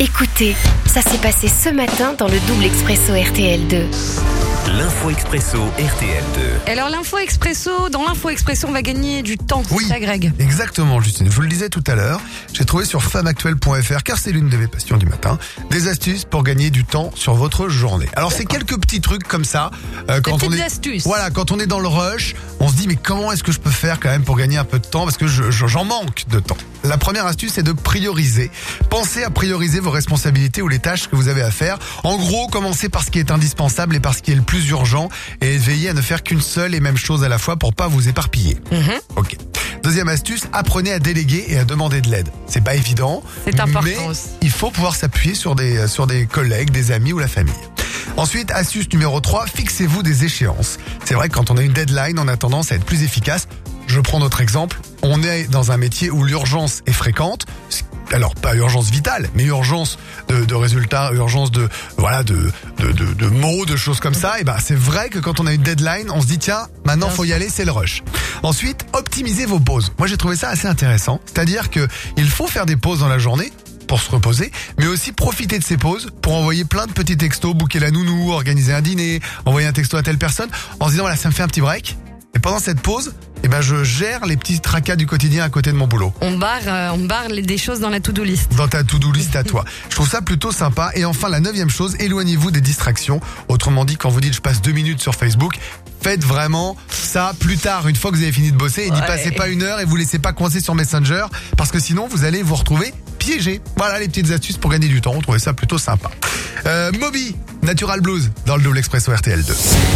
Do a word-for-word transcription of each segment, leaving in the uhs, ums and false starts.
Écoutez, ça s'est passé ce matin dans le double expresso R T L deux. L'info expresso R T L deux. Alors l'info expresso, dans l'info expresso, on va gagner du temps, Oui, c'est ça Greg? Exactement Justine, je vous le disais tout à l'heure, j'ai trouvé sur femme actuelle point f r, car c'est l'une de mes passions du matin, des astuces pour gagner du temps sur votre journée. Alors c'est quelques petits trucs comme ça, euh, quand Des on petites est, astuces. voilà, quand on est dans le rush, on se dit mais comment est-ce que je peux faire quand même pour gagner un peu de temps, parce que je, je- j'en manque de temps. La première astuce c'est de prioriser. Pensez à prioriser vos responsabilités ou les tâches que vous avez à faire. En gros, commencez par ce qui est indispensable et par ce qui est le plus urgent, et veillez à ne faire qu'une seule et même chose à la fois pour pas vous éparpiller. Mhm. Ok. Deuxième astuce, apprenez à déléguer et à demander de l'aide. C'est pas évident, C'est important mais aussi. il faut pouvoir s'appuyer sur des sur des collègues, des amis ou la famille. Ensuite, astuce numéro trois, fixez-vous des échéances. C'est vrai que quand on a une deadline, on a tendance à être plus efficace. Je prends notre exemple. On est dans un métier où l'urgence est fréquente. Alors, pas urgence vitale, mais urgence de, de résultats, urgence de, voilà, de, de, de, de mots, de choses comme ça. Et ben, c'est vrai que quand on a une deadline, on se dit, tiens, maintenant, faut y aller, c'est le rush. Ensuite, optimisez vos pauses. Moi, j'ai trouvé ça assez intéressant. C'est-à-dire que il faut faire des pauses dans la journée pour se reposer, mais aussi profiter de ces pauses pour envoyer plein de petits textos, booker la nounou, organiser un dîner, envoyer un texto à telle personne, en se disant, voilà, ça me fait un petit break. Et pendant cette pause, eh ben, je gère les petits tracas du quotidien à côté de mon boulot. On barre, euh, on barre les- des choses dans la to-do list. Dans ta to-do list à toi. Je trouve ça plutôt sympa. Et enfin, la neuvième chose, éloignez-vous des distractions. Autrement dit, quand vous dites je passe deux minutes sur Facebook, faites vraiment ça plus tard, une fois que vous avez fini de bosser, et n'y Ouais. passez pas une heure et vous laissez pas coincer sur Messenger, parce que sinon vous allez vous retrouver piégé. Voilà les petites astuces pour gagner du temps. On trouvait ça plutôt sympa. Euh, Moby, Natural Blues, dans le double expresso R T L deux.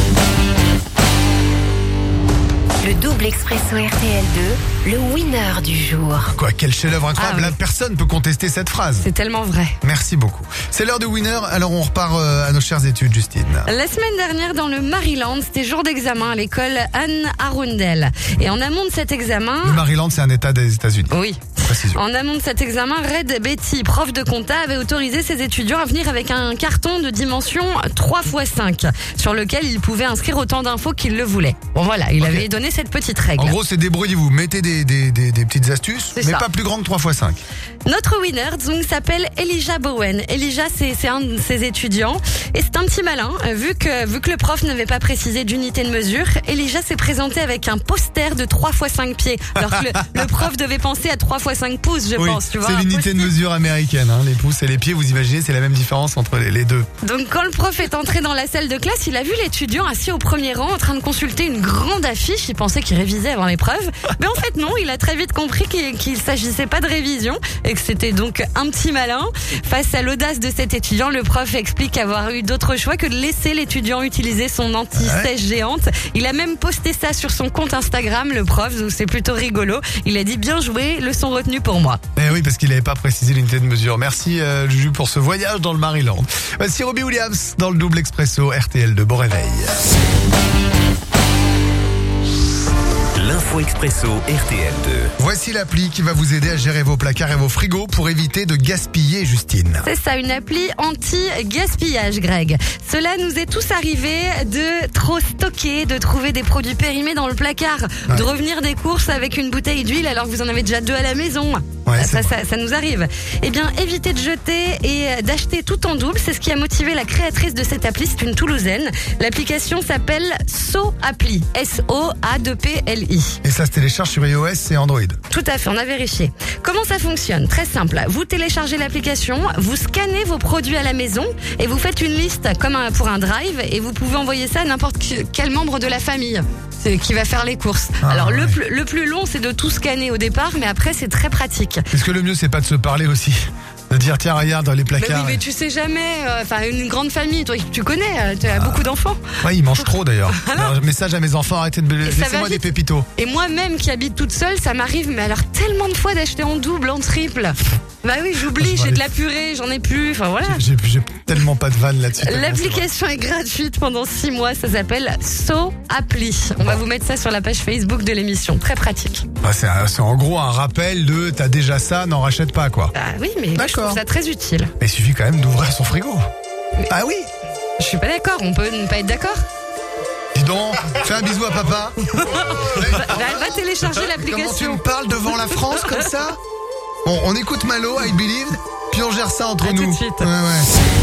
Le double expresso R T L deux, le winner du jour. Quoi, quel chef-d'œuvre incroyable. Ah oui. Là, personne peut contester cette phrase. C'est tellement vrai. Merci beaucoup. C'est l'heure du winner, alors on repart euh, à nos chères études, Justine. La semaine dernière, dans le Maryland, c'était jour d'examen à l'école Anne Arundel. Et en amont de cet examen... Le Maryland, c'est un état des États-Unis. Oui. Précision. En amont de cet examen, Red Betty, prof de compta, avait autorisé ses étudiants à venir avec un carton de dimension trois fois cinq, sur lequel ils pouvaient inscrire autant d'infos qu'ils le voulaient. Bon voilà, il Ok. avait donné cette petite règle. En gros, c'est débrouillez-vous, mettez des, des, des, des petites astuces, C'est mais ça. pas plus grand que trois fois cinq. Notre winner donc s'appelle Elijah Bowen. Elijah, c'est c'est un de ses étudiants et c'est un petit malin. Euh, Vu que vu que le prof n'avait pas précisé d'unité de mesure, Elijah s'est présenté avec un poster de trois fois cinq pieds. Alors que le, le prof devait penser à trois fois cinq pouces, je Oui, pense. Tu vois, c'est un l'unité de post-it. mesure américaine, hein, les pouces et les pieds, vous imaginez, c'est la même différence entre les, les deux. Donc quand le prof est entré dans la salle de classe, il a vu l'étudiant assis au premier rang en train de consulter une grande affiche. Il pensait qu'il révisait avant l'épreuve. Mais en fait non, il a très vite compris qu'il qu'il s'agissait pas de révision et que c'était donc un petit malin. Face à l'audace de cet étudiant, le prof explique avoir eu d'autres choix que de laisser l'étudiant utiliser son anti-sèche géante. Il a même posté ça sur son compte Instagram, le prof, donc c'est plutôt rigolo. Il a dit bien joué, leçon retenue pour moi. Eh oui, parce qu'il n'avait pas précisé l'unité de mesure. Merci euh, Juju pour ce voyage dans le Maryland. Voici Robbie Williams dans le double expresso R T L de Bon réveil. L'info expresso R T L deux. Voici l'appli qui va vous aider à gérer vos placards et vos frigos pour éviter de gaspiller, Justine. C'est ça, une appli anti-gaspillage, Greg. Cela nous est tous arrivé de trop stocker, de trouver des produits périmés dans le placard, Ouais. de revenir des courses avec une bouteille d'huile alors que vous en avez déjà deux à la maison. Ouais, ça, c'est ça, ça nous arrive. Eh bien, évitez de jeter et d'acheter tout en double. C'est ce qui a motivé la créatrice de cette appli. C'est une Toulousaine. L'application s'appelle SoAppli. S O A deux P L I. Et ça se télécharge sur iOS et Android. Tout à fait, on a vérifié. Comment ça fonctionne? Très simple. Vous téléchargez l'application, vous scannez vos produits à la maison et vous faites une liste comme un- pour un drive et vous pouvez envoyer ça à n'importe que- quel membre de la famille c'est- qui va faire les courses. Ah, Alors le, ouais. plus, le plus long, c'est de tout scanner au départ, mais après c'est très pratique. Est-ce que le mieux, c'est pas de se parler aussi? De dire, tiens, regarde dans les Mais oui, placards. mais tu sais jamais. euh, Enfin, une grande famille, toi, tu connais, euh, tu as beaucoup d'enfants. Ouais, ils mangent trop d'ailleurs. Alors, message à mes enfants, arrêtez de me Et ça va laissez-moi des vite. pépitos. Et moi-même qui habite toute seule, ça m'arrive, mais alors tellement de fois d'acheter en double, en triple. Bah oui, j'oublie, Je j'ai de vois la purée, j'en ai plus. Enfin voilà. J'ai j'ai tellement pas de vanne là-dessus. tellement c'est vrai. L'application est gratuite pendant six mois, ça s'appelle SoAppli. On va vous mettre ça sur la page Facebook de l'émission, très pratique. Bah, c'est un- c'est en gros un rappel de t'as déjà ça, n'en rachète pas quoi. Ah oui, mais moi, je D'accord. trouve ça très utile. Mais il suffit quand même d'ouvrir son frigo. Ah oui. Je suis pas d'accord, on peut ne pas être d'accord. Dis donc, fais un bisou à papa. Va, va- va télécharger Comment tu l'application. me parles devant la France comme ça? Bon, on écoute Malo, I Believe, puis on gère ça entre À nous. tout de suite. Ouais, ouais.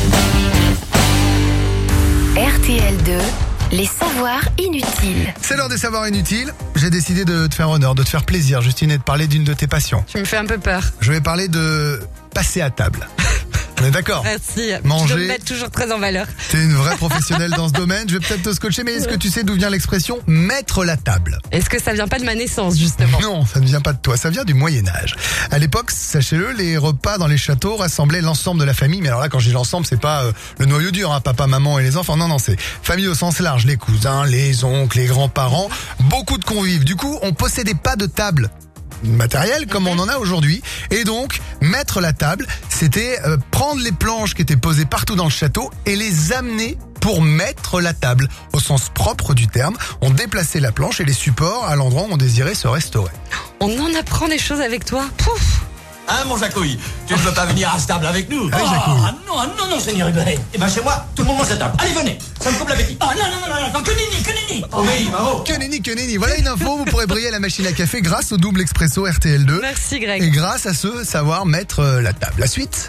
R T L deux, les savoirs inutiles. C'est l'heure des savoirs inutiles. J'ai décidé de te faire honneur, de te faire plaisir, Justine, et de parler d'une de tes passions. Tu me fais un peu peur. Je vais parler de passer à table. On est d'accord? Merci. Manger. Tu dois me mettre toujours très en valeur. T'es une vraie professionnelle dans ce domaine. Je vais peut-être te scotcher, mais est-ce que tu sais d'où vient l'expression mettre la table? Est-ce que ça vient pas de ma naissance, justement? Non, ça ne vient pas de toi, ça vient du Moyen-Âge. À l'époque, sachez-le, les repas dans les châteaux rassemblaient l'ensemble de la famille. Mais alors là, quand je dis l'ensemble, c'est pas euh, le noyau dur, hein, papa, maman et les enfants. Non, non, c'est famille au sens large, les cousins, les oncles, les grands-parents, beaucoup de convives. Du coup, on possédait pas de table matériel comme on en a aujourd'hui, et donc mettre la table, c'était euh, prendre les planches qui étaient posées partout dans le château et les amener pour mettre la table. Au sens propre du terme, on déplaçait la planche et les supports à l'endroit où on désirait se restaurer. On en apprend des choses avec toi. Pouf. Hein, mon Jacouille, tu ne veux pas venir à ce table avec nous? Ah oui, Jacouille. Ah non, ah non, non, Seigneur Hubert. Eh ben, chez moi, tout le monde mange à table. Allez, venez, ça me coupe l'appétit. Ah non, non, non, non, non, que nenni, que nenni. Oh oui, bravo. Que nenni, que nenni. Voilà une info, vous pourrez briller à la machine à café grâce au double expresso R T L deux. Merci, Et Greg. grâce à ce savoir mettre euh, la table. La suite.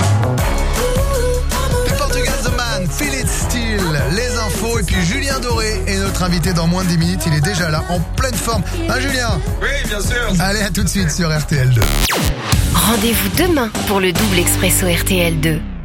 Le Portugal The Man, Feel It Still, les infos, et puis Julien Doré est notre invité dans moins de dix minutes. Il est déjà là, en pleine forme. Hein, Julien? Oui, bien sûr. Allez, à tout de suite sur R T L deux. Rendez-vous demain pour le double expresso R T L deux.